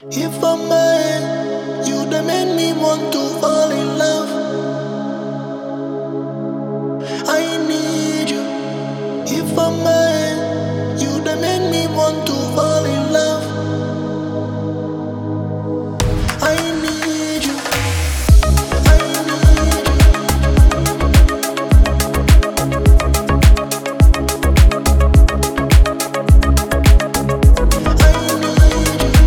If I'm mine, you done made me want to fall in love. I need you. If I'm mine, you done made me want to fall in love. I need you. I need you. I need you.